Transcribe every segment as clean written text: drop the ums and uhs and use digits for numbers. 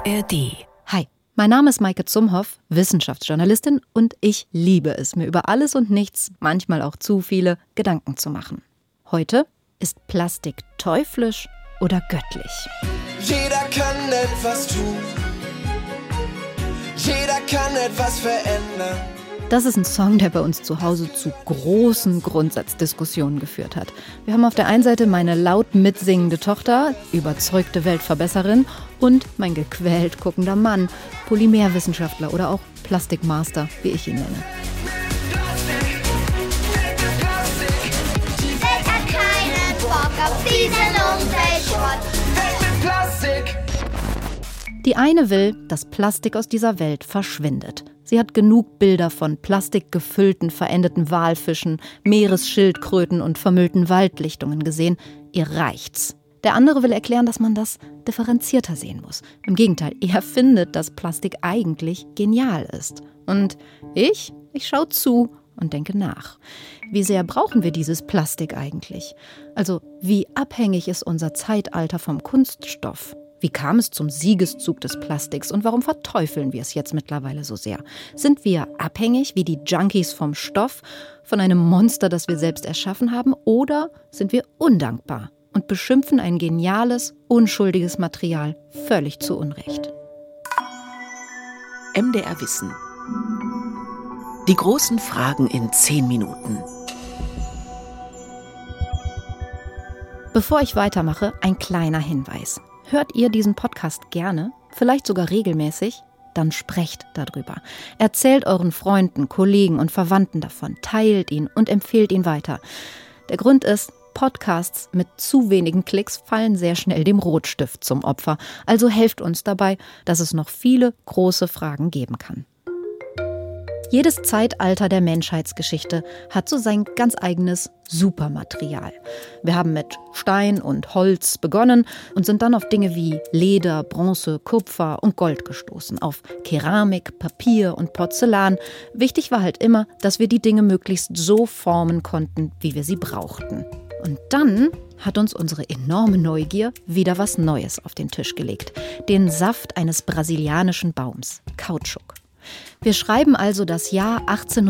ARD. Hi, mein Name ist Maike Zumhoff, Wissenschaftsjournalistin, und ich liebe es, mir über alles und nichts, manchmal auch zu viele, Gedanken zu machen. Heute ist Plastik teuflisch oder göttlich? Jeder kann etwas tun. Jeder kann etwas verändern. Das ist ein Song, der bei uns zu Hause zu großen Grundsatzdiskussionen geführt hat. Wir haben auf der einen Seite meine laut mitsingende Tochter, überzeugte Weltverbesserin, und mein gequält guckender Mann, Polymerwissenschaftler oder auch Plastikmaster, wie ich ihn nenne. Die Welt hat keinen Bock auf diesen Umweltschrott. Weg mit Plastik! Die eine will, dass Plastik aus dieser Welt verschwindet. Sie hat genug Bilder von plastikgefüllten, verendeten Walfischen, Meeresschildkröten und vermüllten Waldlichtungen gesehen. Ihr reicht's. Der andere will erklären, dass man das differenzierter sehen muss. Im Gegenteil, er findet, dass Plastik eigentlich genial ist. Und ich schaue zu und denke nach. Wie sehr brauchen wir dieses Plastik eigentlich? Also, wie abhängig ist unser Zeitalter vom Kunststoff? Wie kam es zum Siegeszug des Plastiks und warum verteufeln wir es jetzt mittlerweile so sehr? Sind wir abhängig wie die Junkies vom Stoff, von einem Monster, das wir selbst erschaffen haben? Oder sind wir undankbar und beschimpfen ein geniales, unschuldiges Material völlig zu Unrecht? MDR Wissen. Die großen Fragen in 10 Minuten. Bevor ich weitermache, ein kleiner Hinweis. Hört ihr diesen Podcast gerne, vielleicht sogar regelmäßig? Dann sprecht darüber. Erzählt euren Freunden, Kollegen und Verwandten davon, teilt ihn und empfehlt ihn weiter. Der Grund ist, Podcasts mit zu wenigen Klicks fallen sehr schnell dem Rotstift zum Opfer. Also helft uns dabei, dass es noch viele große Fragen geben kann. Jedes Zeitalter der Menschheitsgeschichte hat so sein ganz eigenes Supermaterial. Wir haben mit Stein und Holz begonnen und sind dann auf Dinge wie Leder, Bronze, Kupfer und Gold gestoßen, auf Keramik, Papier und Porzellan. Wichtig war halt immer, dass wir die Dinge möglichst so formen konnten, wie wir sie brauchten. Und dann hat uns unsere enorme Neugier wieder was Neues auf den Tisch gelegt. Den Saft eines brasilianischen Baums, Kautschuk. Wir schreiben also das Jahr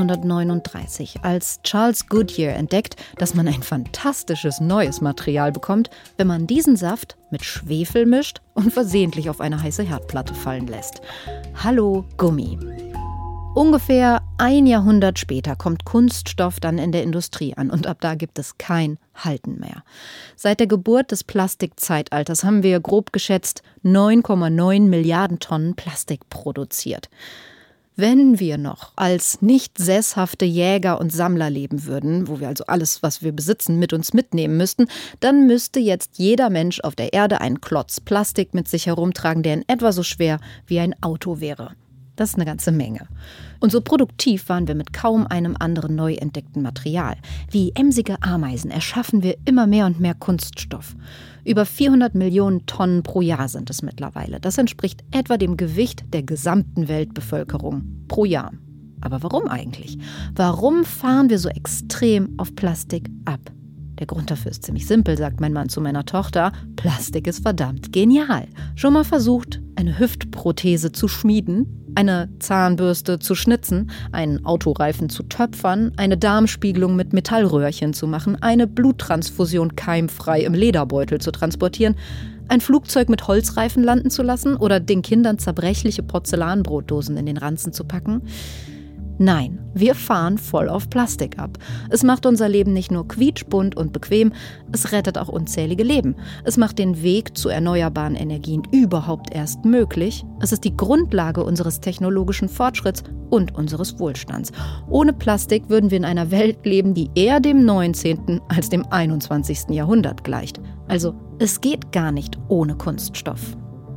1839, als Charles Goodyear entdeckt, dass man ein fantastisches neues Material bekommt, wenn man diesen Saft mit Schwefel mischt und versehentlich auf eine heiße Herdplatte fallen lässt. Hallo Gummi. Ungefähr ein Jahrhundert später kommt Kunststoff dann in der Industrie an und ab da gibt es kein Halten mehr. Seit der Geburt des Plastikzeitalters haben wir grob geschätzt 9,9 Milliarden Tonnen Plastik produziert. Wenn wir noch als nicht sesshafte Jäger und Sammler leben würden, wo wir also alles, was wir besitzen, mit uns mitnehmen müssten, dann müsste jetzt jeder Mensch auf der Erde einen Klotz Plastik mit sich herumtragen, der in etwa so schwer wie ein Auto wäre. Das ist eine ganze Menge. Und so produktiv waren wir mit kaum einem anderen neu entdeckten Material. Wie emsige Ameisen erschaffen wir immer mehr und mehr Kunststoff. Über 400 Millionen Tonnen pro Jahr sind es mittlerweile. Das entspricht etwa dem Gewicht der gesamten Weltbevölkerung pro Jahr. Aber warum eigentlich? Warum fahren wir so extrem auf Plastik ab? Der Grund dafür ist ziemlich simpel, sagt mein Mann zu meiner Tochter. Plastik ist verdammt genial. Schon mal versucht, eine Hüftprothese zu schmieden, eine Zahnbürste zu schnitzen, einen Autoreifen zu töpfern, eine Darmspiegelung mit Metallröhrchen zu machen, eine Bluttransfusion keimfrei im Lederbeutel zu transportieren, ein Flugzeug mit Holzreifen landen zu lassen oder den Kindern zerbrechliche Porzellanbrotdosen in den Ranzen zu packen? Nein, wir fahren voll auf Plastik ab. Es macht unser Leben nicht nur quietschbunt und bequem, es rettet auch unzählige Leben. Es macht den Weg zu erneuerbaren Energien überhaupt erst möglich. Es ist die Grundlage unseres technologischen Fortschritts und unseres Wohlstands. Ohne Plastik würden wir in einer Welt leben, die eher dem 19. als dem 21. Jahrhundert gleicht. Also, es geht gar nicht ohne Kunststoff.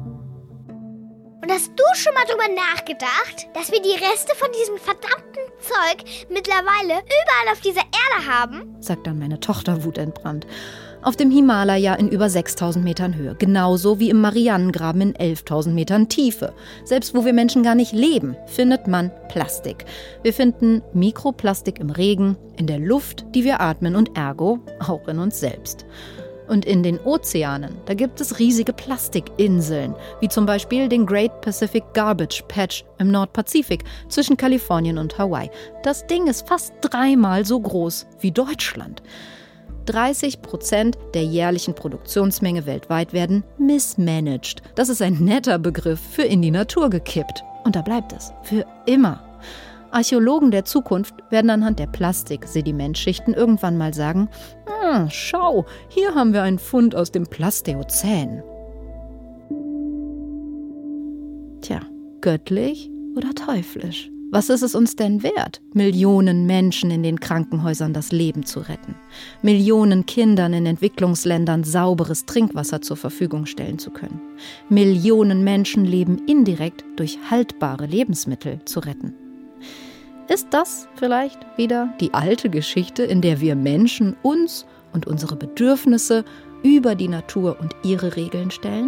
Und hast du schon mal drüber nachgedacht, dass wir die Reste von diesem verdammten Zeug mittlerweile überall auf dieser Erde haben? Sagt dann meine Tochter wutentbrannt. Auf dem Himalaya in über 6.000 Metern Höhe, genauso wie im Marianengraben in 11.000 Metern Tiefe. Selbst wo wir Menschen gar nicht leben, findet man Plastik. Wir finden Mikroplastik im Regen, in der Luft, die wir atmen und ergo auch in uns selbst. Und in den Ozeanen, da gibt es riesige Plastikinseln, wie zum Beispiel den Great Pacific Garbage Patch im Nordpazifik zwischen Kalifornien und Hawaii. Das Ding ist fast 3-mal so groß wie Deutschland. 30% der jährlichen Produktionsmenge weltweit werden mismanaged. Das ist ein netter Begriff für in die Natur gekippt. Und da bleibt es. Für immer. Archäologen der Zukunft werden anhand der Plastiksedimentschichten irgendwann mal sagen, schau, hier haben wir einen Fund aus dem Plastezän. Tja, göttlich oder teuflisch? Was ist es uns denn wert, Millionen Menschen in den Krankenhäusern das Leben zu retten, Millionen Kindern in Entwicklungsländern sauberes Trinkwasser zur Verfügung stellen zu können, Millionen Menschenleben indirekt durch haltbare Lebensmittel zu retten? Ist das vielleicht wieder die alte Geschichte, in der wir Menschen uns und unsere Bedürfnisse über die Natur und ihre Regeln stellen?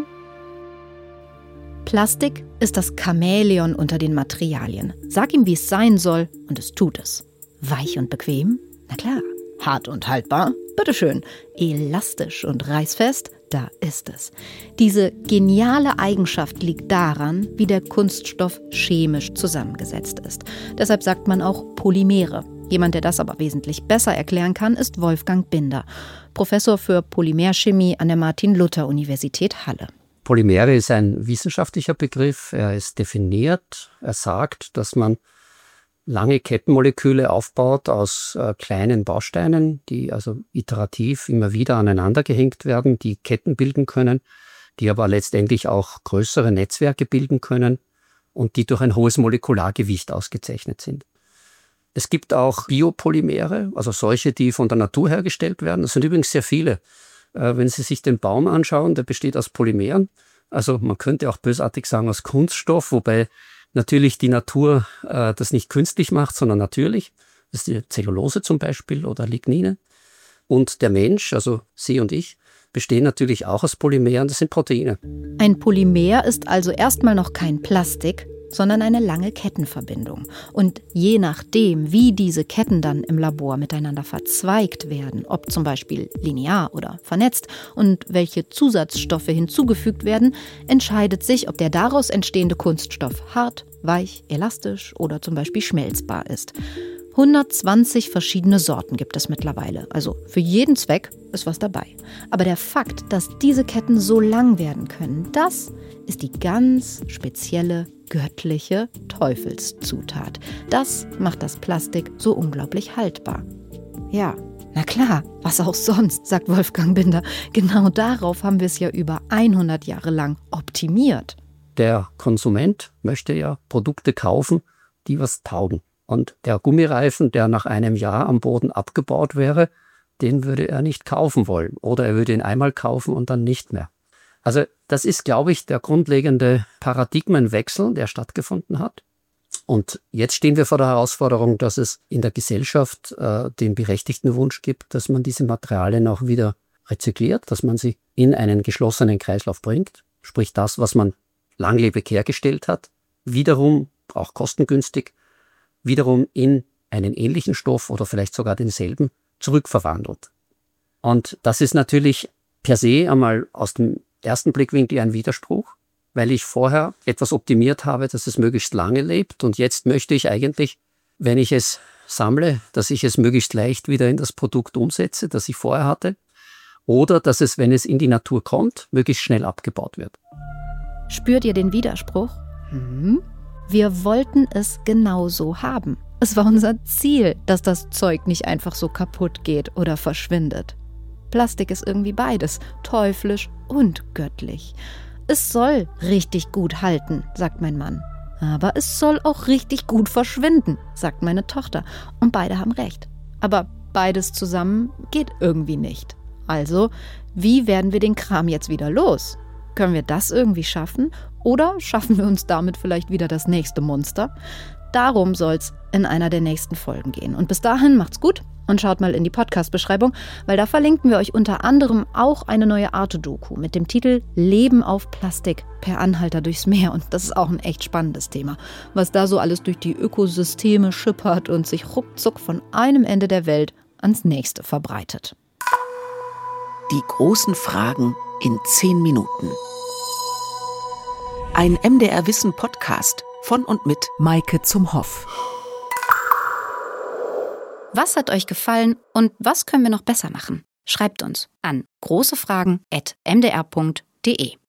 Plastik ist das Chamäleon unter den Materialien. Sag ihm, wie es sein soll, und es tut es. Weich und bequem? Na klar. Hart und haltbar? Bitteschön. Elastisch und reißfest? Da ist es. Diese geniale Eigenschaft liegt daran, wie der Kunststoff chemisch zusammengesetzt ist. Deshalb sagt man auch Polymere. Jemand, der das aber wesentlich besser erklären kann, ist Wolfgang Binder, Professor für Polymerchemie an der Martin-Luther-Universität Halle. Polymere ist ein wissenschaftlicher Begriff. Er ist definiert. Er sagt, dass man lange Kettenmoleküle aufbaut aus kleinen Bausteinen, die also iterativ immer wieder aneinander gehängt werden, die Ketten bilden können, die aber letztendlich auch größere Netzwerke bilden können und die durch ein hohes Molekulargewicht ausgezeichnet sind. Es gibt auch Biopolymere, also solche, die von der Natur hergestellt werden. Das sind übrigens sehr viele. Wenn Sie sich den Baum anschauen, der besteht aus Polymeren. Also man könnte auch bösartig sagen aus Kunststoff, wobei natürlich die Natur das nicht künstlich macht, sondern natürlich. Das ist die Zellulose zum Beispiel oder Lignine. Und der Mensch, also Sie und ich, bestehen natürlich auch aus Polymeren, das sind Proteine. Ein Polymer ist also erstmal noch kein Plastik, sondern eine lange Kettenverbindung. Und je nachdem, wie diese Ketten dann im Labor miteinander verzweigt werden, ob zum Beispiel linear oder vernetzt und welche Zusatzstoffe hinzugefügt werden, entscheidet sich, ob der daraus entstehende Kunststoff hart, weich, elastisch oder zum Beispiel schmelzbar ist. 120 verschiedene Sorten gibt es mittlerweile, also für jeden Zweck ist was dabei. Aber der Fakt, dass diese Ketten so lang werden können, das ist die ganz spezielle, göttliche Teufelszutat. Das macht das Plastik so unglaublich haltbar. Ja, na klar, was auch sonst, sagt Wolfgang Binder. Genau darauf haben wir es ja über 100 Jahre lang optimiert. Der Konsument möchte ja Produkte kaufen, die was taugen. Und der Gummireifen, der nach einem Jahr am Boden abgebaut wäre, den würde er nicht kaufen wollen. Oder er würde ihn einmal kaufen und dann nicht mehr. Also das ist, glaube ich, der grundlegende Paradigmenwechsel, der stattgefunden hat. Und jetzt stehen wir vor der Herausforderung, dass es in der Gesellschaft den berechtigten Wunsch gibt, dass man diese Materialien auch wieder rezykliert, dass man sie in einen geschlossenen Kreislauf bringt. Sprich das, was man langlebig hergestellt hat, wiederum, auch kostengünstig, wiederum in einen ähnlichen Stoff oder vielleicht sogar denselben zurückverwandelt. Und das ist natürlich per se einmal aus dem ersten Blickwinkel ein Widerspruch, weil ich vorher etwas optimiert habe, dass es möglichst lange lebt und jetzt möchte ich eigentlich, wenn ich es sammle, dass ich es möglichst leicht wieder in das Produkt umsetze, das ich vorher hatte, oder dass es, wenn es in die Natur kommt, möglichst schnell abgebaut wird. Spürt ihr den Widerspruch? Wir wollten es genauso haben. Es war unser Ziel, dass das Zeug nicht einfach so kaputt geht oder verschwindet. Plastik ist irgendwie beides, teuflisch und göttlich. Es soll richtig gut halten, sagt mein Mann. Aber es soll auch richtig gut verschwinden, sagt meine Tochter. Und beide haben recht. Aber beides zusammen geht irgendwie nicht. Also, wie werden wir den Kram jetzt wieder los? Können wir das irgendwie schaffen? Oder schaffen wir uns damit vielleicht wieder das nächste Monster? Darum soll's in einer der nächsten Folgen gehen. Und bis dahin macht's gut und schaut mal in die Podcast-Beschreibung, weil da verlinken wir euch unter anderem auch eine neue Arte-Doku mit dem Titel Leben auf Plastik per Anhalter durchs Meer. Und das ist auch ein echt spannendes Thema, was da so alles durch die Ökosysteme schippert und sich ruckzuck von einem Ende der Welt ans nächste verbreitet. Die großen Fragen in 10 Minuten. Ein MDR Wissen Podcast von und mit Maike zum Hoff. Was hat euch gefallen und was können wir noch besser machen? Schreibt uns an großefragen@mdr.de.